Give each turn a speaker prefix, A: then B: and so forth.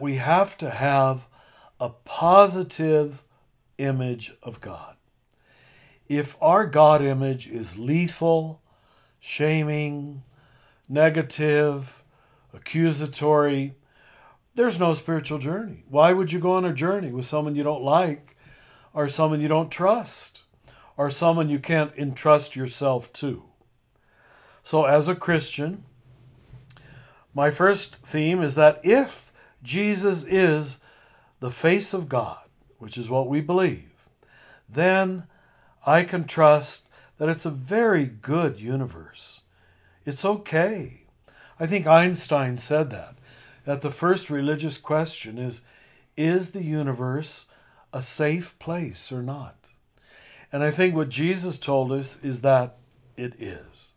A: we have to have a positive image of God. If our God image is lethal, shaming, negative, accusatory, there's no spiritual journey. Why would you go on a journey with someone you don't like, or someone you don't trust, or someone you can't entrust yourself to? So as a Christian, my first theme is that if Jesus is the face of God, which is what we believe, then I can trust that it's a very good universe. It's okay. I think Einstein said that the first religious question is the universe a safe place or not? And I think what Jesus told us is that it is.